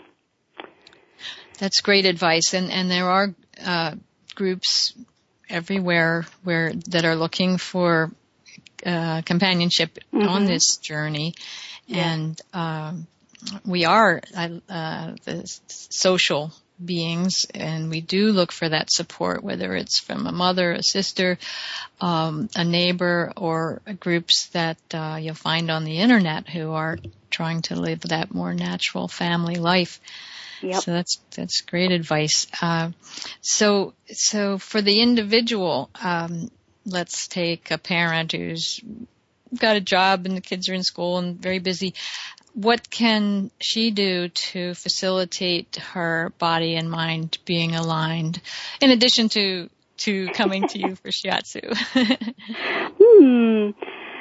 That's great advice. And, and there are uh, groups everywhere where that are looking for uh, companionship mm-hmm. on this journey. Yeah. And um, we are uh, the social beings, and we do look for that support, whether it's from a mother, a sister, um, a neighbor, or groups that uh, you'll find on the internet who are trying to live that more natural family life. Yep. So that's that's great advice. Uh, so so for the individual, um, let's take a parent who's got a job and the kids are in school and very busy. What can she do to facilitate her body and mind being aligned, in addition to to coming to you for shiatsu? hmm.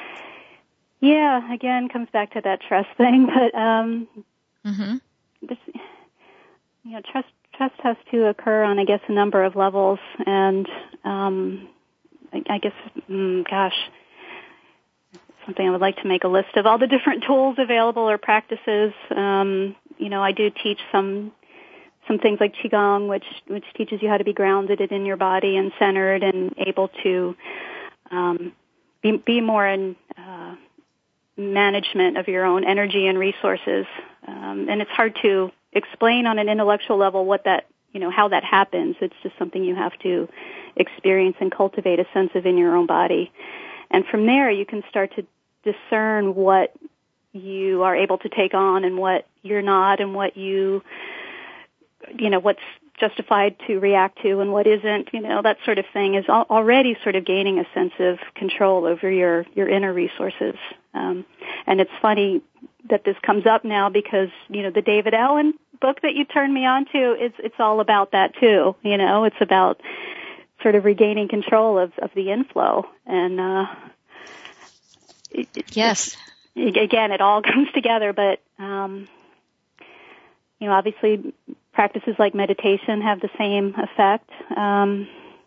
Yeah, again, comes back to that trust thing, but um, mm-hmm. this, you know, trust trust has to occur on, I guess, a number of levels, and um, I, I guess, mm, gosh. something I would like to make a list of all the different tools available or practices. Um, you know, I do teach some some things like Qigong, which which teaches you how to be grounded in your body and centered and able to um, be, be more in uh, management of your own energy and resources. Um, and it's hard to explain on an intellectual level what that, you know, how that happens. It's just something you have to experience and cultivate a sense of in your own body. And from there, you can start to discern what you are able to take on and what you're not, and what you, you know, what's justified to react to and what isn't, you know, that sort of thing is al- already sort of gaining a sense of control over your, your inner resources. Um, and it's funny that this comes up now because, you know, the David Allen book that you turned me on to, it's, it's all about that too. You know, it's about sort of regaining control of, of the inflow. And, uh, it, yes. It, again, it all comes together, but, um, you know, obviously practices like meditation have the same effect. Um,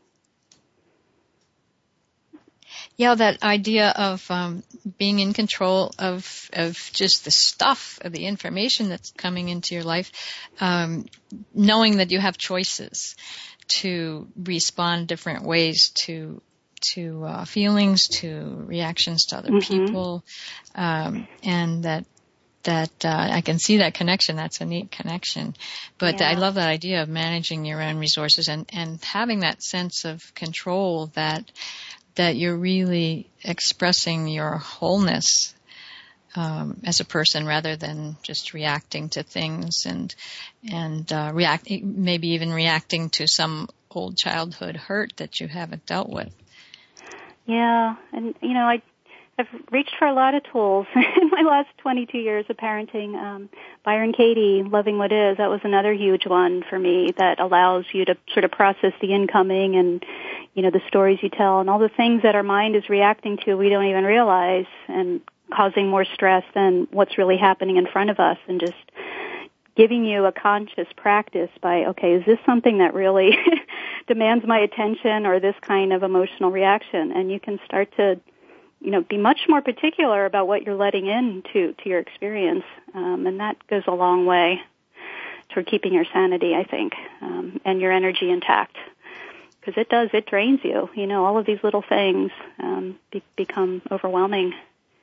yeah, that idea of um, being in control of of just the stuff, of the information that's coming into your life, um, knowing that you have choices to respond different ways to to uh, feelings, to reactions to other mm-hmm. people, um, and that that uh, I can see that connection. That's a neat connection. But yeah. I love that idea of managing your own resources and, and having that sense of control that that you're really expressing your wholeness um, as a person rather than just reacting to things and and uh, react maybe even reacting to some old childhood hurt that you haven't dealt with. Yeah, and you know, I I've reached for a lot of tools in my last twenty-two years of parenting. Um, Byron Katie, Loving What Is, that was another huge one for me that allows you to sort of process the incoming and, you know, the stories you tell and all the things that our mind is reacting to we don't even realize and causing more stress than what's really happening in front of us, and just giving you a conscious practice by, okay, is this something that really demands my attention or this kind of emotional reaction? And you can start to, you know, be much more particular about what you're letting into to your experience, um, and that goes a long way toward keeping your sanity, I think, um, and your energy intact. Because it does, it drains you. You know, all of these little things um, be- become overwhelming.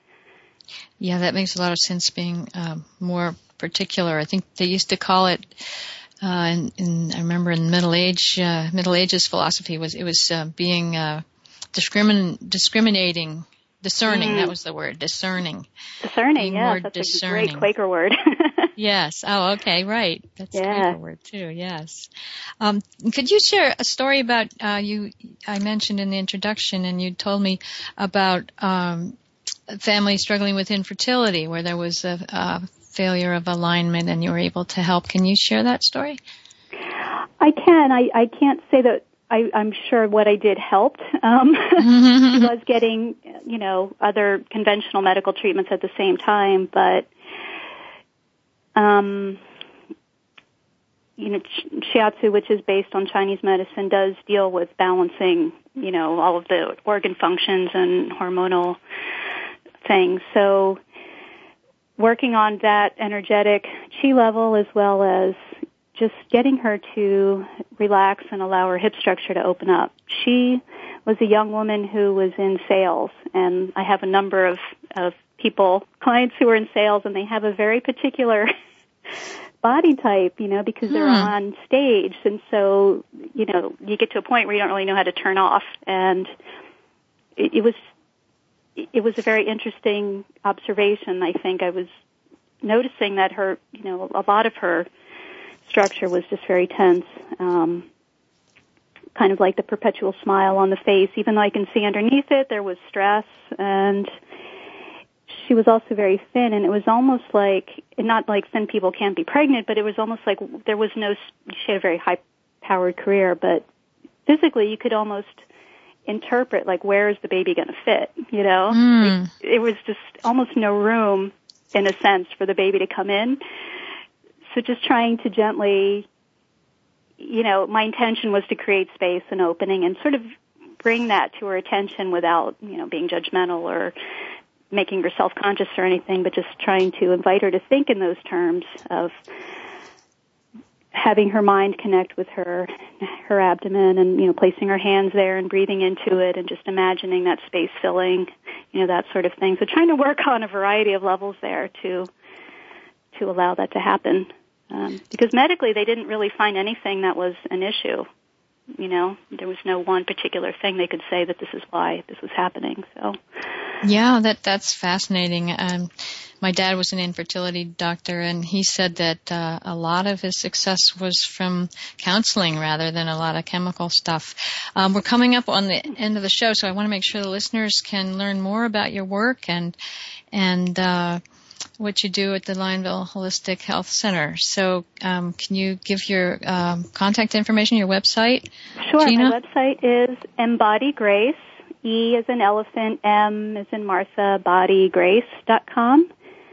Yeah, that makes a lot of sense. Being um, more particular, I think they used to call it. Uh, in, in, I remember in Middle Age, uh, Middle Ages philosophy was it was uh, being uh, discrimin- discriminating. Discerning, mm. that was the word, discerning. Discerning, yes, that's discerning. A great Quaker word. Yes, oh, okay, right. That's yeah. a Quaker word, too, yes. Um, could you share a story about, uh, you, I mentioned in the introduction, and you told me about um, a family struggling with infertility, where there was a, a failure of alignment, and you were able to help. Can you share that story? I can. I, I can't say that I, I'm sure what I did helped. Um, she was getting, you know, other conventional medical treatments at the same time, but, um, you know, shiatsu, which is based on Chinese medicine, does deal with balancing, you know, all of the organ functions and hormonal things. So working on that energetic chi level as well as just getting her to relax and allow her hip structure to open up. She was a young woman who was in sales, and I have a number of, of people, clients who are in sales, and they have a very particular body type, you know, because they're hmm. on stage. And so, you know, you get to a point where you don't really know how to turn off. And it, it was it was a very interesting observation, I think. I was noticing that her, you know, a lot of her structure was just very tense, um, kind of like the perpetual smile on the face. Even though I can see underneath it, there was stress, and she was also very thin, and it was almost like, not like thin people can't be pregnant, but it was almost like there was no, she had a very high-powered career, but physically you could almost interpret, like, where is the baby going to fit, you know? Mm. Like, it was just almost no room, in a sense, for the baby to come in. So just trying to gently, you know, my intention was to create space and opening and sort of bring that to her attention without, you know, being judgmental or making her self-conscious or anything, but just trying to invite her to think in those terms of, having her mind connect with her her abdomen, and, you know, placing her hands there and breathing into it and just imagining that space filling, you know, that sort of thing. So trying to work on a variety of levels there to to allow that to happen. Um, because medically they didn't really find anything that was an issue. You know, there was no one particular thing they could say that this is why this was happening. So, yeah, that that's fascinating. Um, my dad was an infertility doctor, and he said that uh, a lot of his success was from counseling rather than a lot of chemical stuff. Um, we're coming up on the end of the show, so I want to make sure the listeners can learn more about your work and and. Uh, what you do at the Lionville Holistic Health Center. So um, can you give your um, contact information, your website? Sure. Gina? My website is Embody Grace, E as in elephant, M as in Martha, body grace dot com.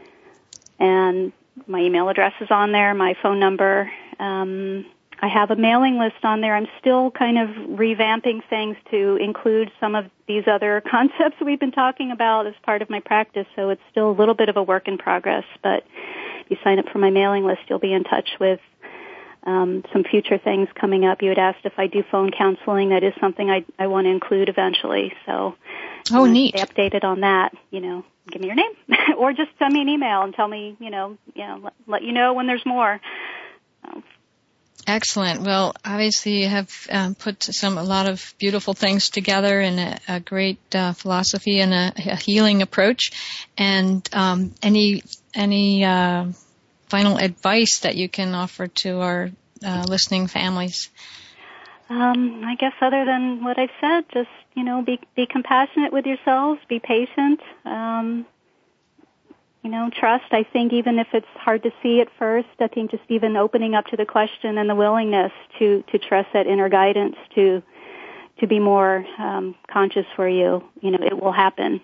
And my email address is on there, my phone number. Um, I have a mailing list on there. I'm still kind of revamping things to include some of these other concepts we've been talking about as part of my practice, so it's still a little bit of a work in progress. But if you sign up for my mailing list, you'll be in touch with um, some future things coming up. You had asked if I do phone counseling. That is something I, I want to include eventually. So oh, neat. Stay updated on that. You know, give me your name, or just send me an email and tell me, you know, you know, let, let you know when there's more. So, excellent. Well, obviously you have um, put some a lot of beautiful things together in a, a great uh, philosophy and a, a healing approach. And um, any any uh, final advice that you can offer to our uh, listening families? Um, I guess other than what I've said, just, you know, be be compassionate with yourselves, be patient. Um, You know, trust, I think, even if it's hard to see at first, I think just even opening up to the question and the willingness to, to trust that inner guidance to to be more um, conscious for you, you know, it will happen.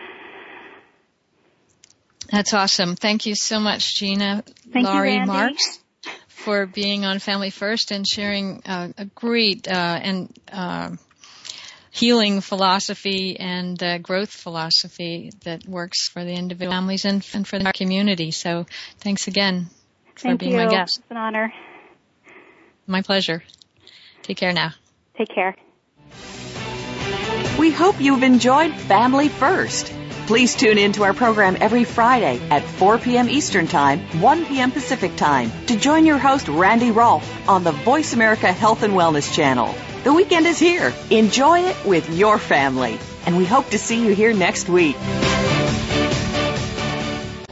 That's awesome. Thank you so much, Gina. Thank Laurie you, Randy. Marks, for being on Family First and sharing uh, a great uh, and uh, healing philosophy and uh, growth philosophy that works for the individual families and, and for the community. So thanks again for Thank being you. my guest. It's an honor. My pleasure. Take care now. Take care. We hope you've enjoyed Family First. Please tune in to our program every Friday at four p.m. Eastern Time, one p.m. Pacific Time to join your host, Randy Rolfe, on the Voice America Health and Wellness Channel. The weekend is here. Enjoy it with your family. And we hope to see you here next week.